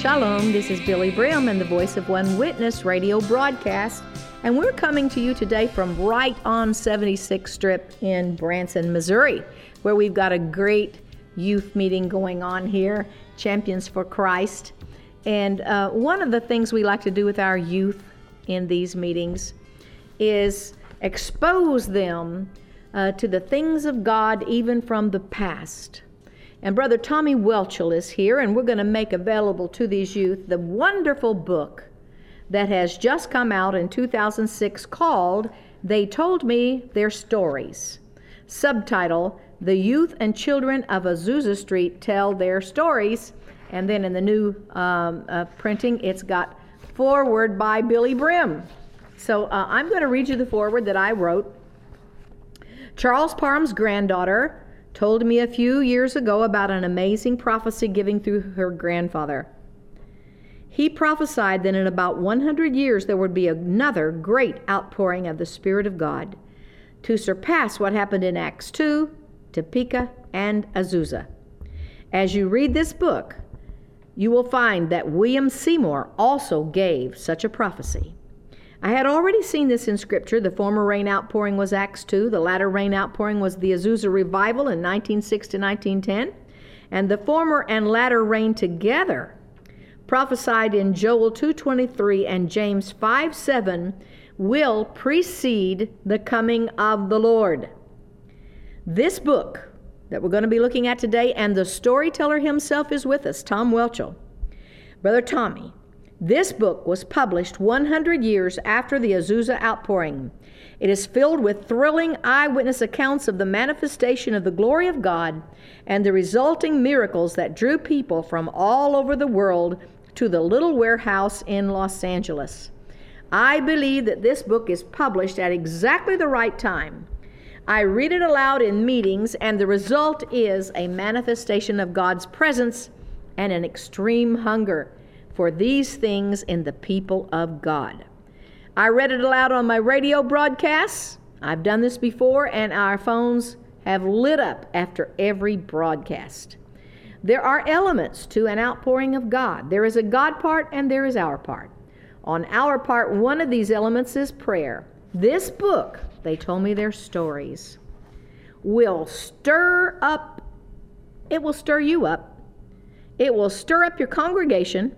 Shalom, this is Billy Brim and the Voice of One Witness radio broadcast, and we're coming to you today from right on 76th Strip in Branson, Missouri, where we've got a great youth meeting going on here, Champions for Christ. And one of the things we like to do with our youth in these meetings is expose them to the things of God, even from the past. And Brother Tommy Welchel is here, and we're going to make available to these youth the wonderful book that has just come out in 2006 called They Told Me Their Stories. Subtitle, The Youth and Children of Azusa Street Tell Their Stories. And then in the new printing, it's got foreword by Billy Brim. So I'm going to read you the foreword that I wrote. Charles Parham's granddaughter told me a few years ago about an amazing prophecy given through her grandfather. He prophesied that in about 100 years there would be another great outpouring of the Spirit of God to surpass what happened in Acts 2, Topeka, and Azusa. As you read this book, you will find that William Seymour also gave such a prophecy. I had already seen this in Scripture. The former rain outpouring was Acts 2. The latter rain outpouring was the Azusa Revival in 1906 to 1910. And the former and latter rain together, prophesied in Joel 2:23 and James 5:7, will precede the coming of the Lord. This book that we're going to be looking at today, and the storyteller himself is with us, Tom Welchel. Brother Tommy, this book was published 100 years after the Azusa outpouring. It is filled with thrilling eyewitness accounts of the manifestation of the glory of God and the resulting miracles that drew people from all over the world to the little warehouse in Los Angeles. I believe that this book is published at exactly the right time. I read it aloud in meetings, and the result is a manifestation of God's presence and an extreme hunger for these things in the people of God. I read it aloud on my radio broadcasts. I've done this before, and our phones have lit up after every broadcast. There are elements to an outpouring of God. There is a God part and there is our part. On our part, one of these elements is prayer. This book, They Told Me Their Stories, will stir up. It will stir you up. It will stir up your congregation.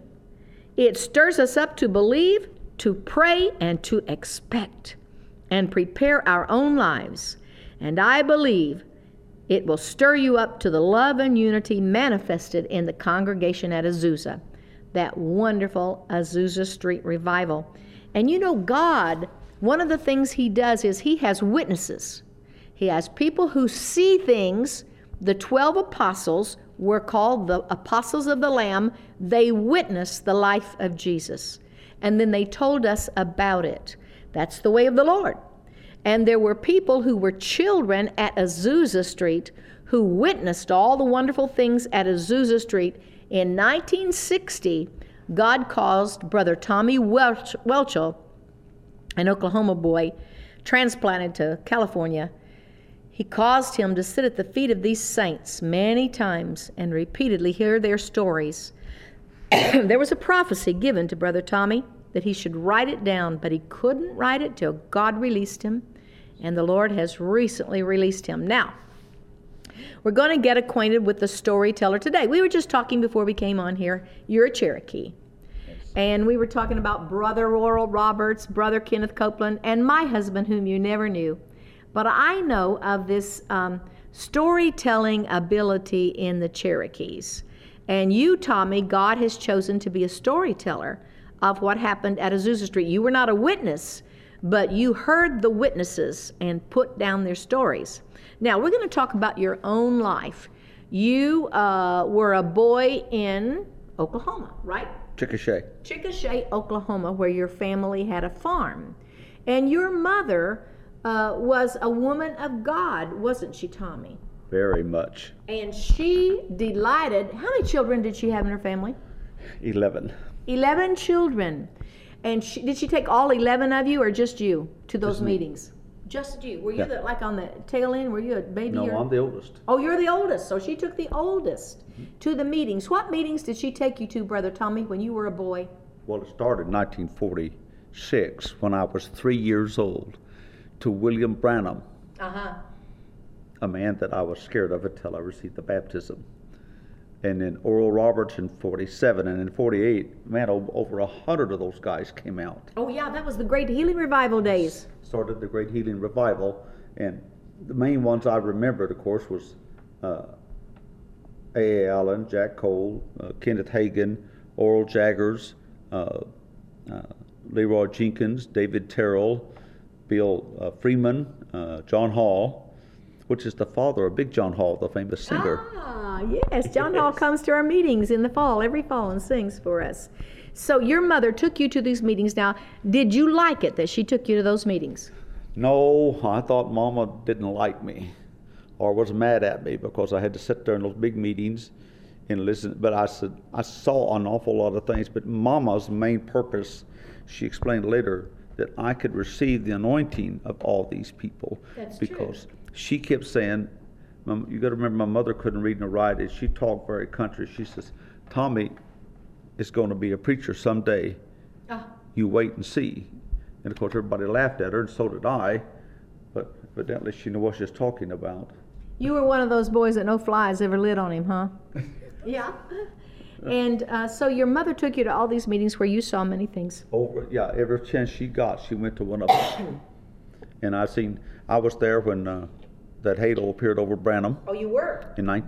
It stirs us up to believe, to pray, and to expect, and prepare our own lives. And I believe it will stir you up to the love and unity manifested in the congregation at Azusa, that wonderful Azusa Street revival. And you know, God, one of the things He does is He has witnesses. He has people who see things. The 12 apostles were called the apostles of the Lamb. They witnessed the life of Jesus, and then they told us about it. That's the way of the Lord. And there were people who were children at Azusa Street who witnessed all the wonderful things at Azusa Street. In 1960, God caused Brother Tommy Welchel, an Oklahoma boy transplanted to California, He caused him to sit at the feet of these saints many times and repeatedly hear their stories. There was a prophecy given to Brother Tommy that he should write it down, but he couldn't write it till God released him, and the Lord has recently released him. Now, we're going to get acquainted with the storyteller today. We were just talking before we came on here. You're a Cherokee. And we were talking about Brother Oral Roberts, Brother Kenneth Copeland, and my husband, whom you never knew. But I know of this storytelling ability in the Cherokees. And you, Tommy, God has chosen to be a storyteller of what happened at Azusa Street. You were not a witness, but you heard the witnesses and put down their stories. Now, we're going to talk about your own life. You were a boy in Oklahoma, right? Chickasha, Oklahoma, where your family had a farm. And your mother was a woman of God, wasn't she, Tommy? Very much. And she delighted. How many children did she have in her family? 11. 11 children. And did she take all 11 of you or just you to those meetings? Just you. Were you Yeah. like on the tail end? Were you a baby? No, I'm the oldest. Oh, you're the oldest. So she took the oldest to the meetings. What meetings did she take you to, Brother Tommy, when you were a boy? Well, it started in 1946 when I was 3 years old to William Branham, Uh-huh. a man that I was scared of until I received the baptism. And then Oral Roberts in 47, and in 48, man, over 100 of those guys came out. Oh, yeah, that was the Great Healing Revival days. Started the Great Healing Revival, and the main ones I remembered, of course, was A.A. Allen, Jack Cole, Kenneth Hagin, Oral Jaggers, Leroy Jenkins, David Terrell, Bill Freeman, John Hall, which is the father of Big John Hall, the famous singer. Ah, yes. John Hall comes to our meetings in the fall, every fall, and sings for us. So your mother took you to these meetings. Now, did you like it that she took you to those meetings? No, I thought Mama didn't like me or was mad at me because I had to sit there in those big meetings and listen. But I said, I saw an awful lot of things, but Mama's main purpose, she explained later, that I could receive the anointing of all these people. That's because she kept saying, you got to remember, my mother couldn't read nor write, and she talked very country. She says, Tommy is going to be a preacher someday. You wait and see. And of course, everybody laughed at her, and so did I. But evidently, she knew what she was talking about. You were one of those boys that no flies ever lit on him, huh? Yeah. And so your mother took you to all these meetings where you saw many things. Every chance she got, she went to one of them. And I was there when that halo appeared over Branham Oh, you were? in